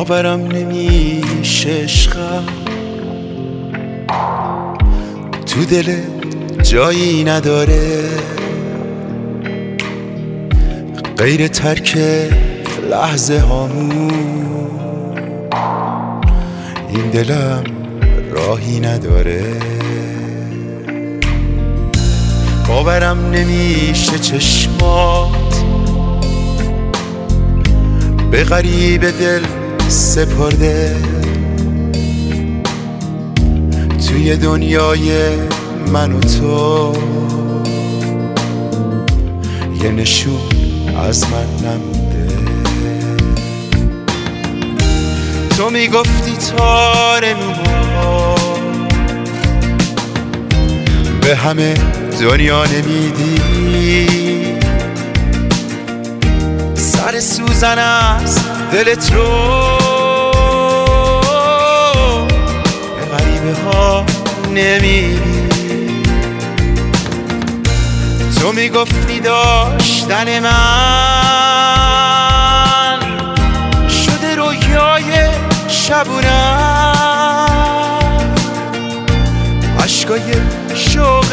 باورم نمیشه عشقم تو دل جایی نداره غیر ترک لحظه هامون این دلم راهی نداره باورم نمیشه چشمات به غریب دل سپرده توی دنیای من و تو یه نشون از من نمونده تو میگفتی تار نوها به همه دنیا نمیدی سر سوزن از دلت رو به غریبه ها نمیدی تو میگفتی داشتن من شده رویای شبونم عشقای شوق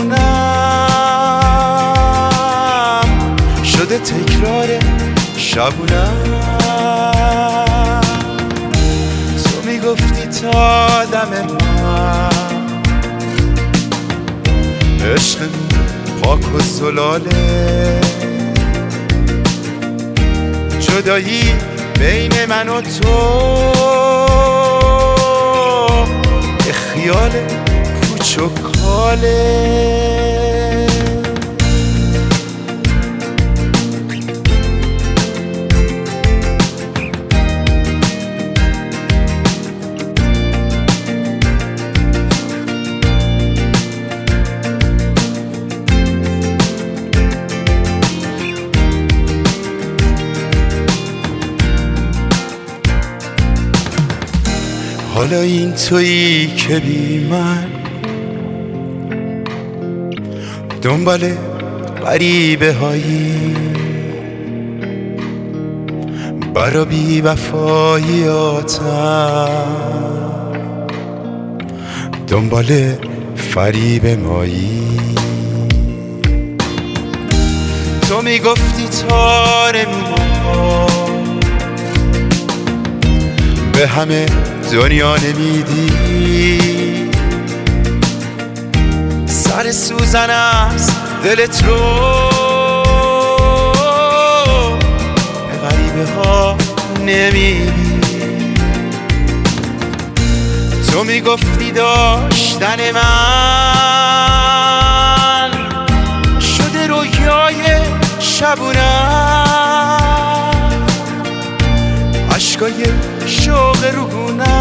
روگونم شده تکرار شبونم تو میگفتی تا دم من عشق پاک و زلاله جدایی بین من و تو یه خیال پوچ و کاله حالا این تویی که بی من دنبال غریبه هایی برا بی وفاییاتم دنبال فریب مایی تو میگفتی تار نوها به همه دنیا نمیدی سر سوزن از دلت رو به غریبه ها نمیدی تو میگفتی داشتن من شده رویای شبونم عشقای شوق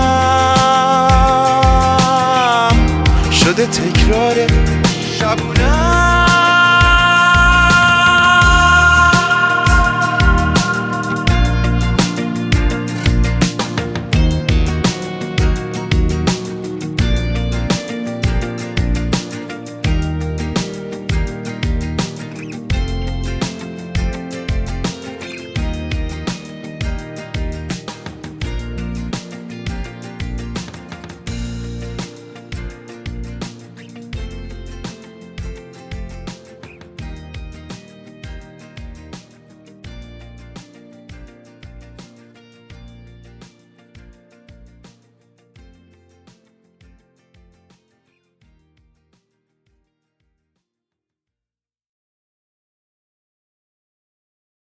روگونم شده تکرار شبونم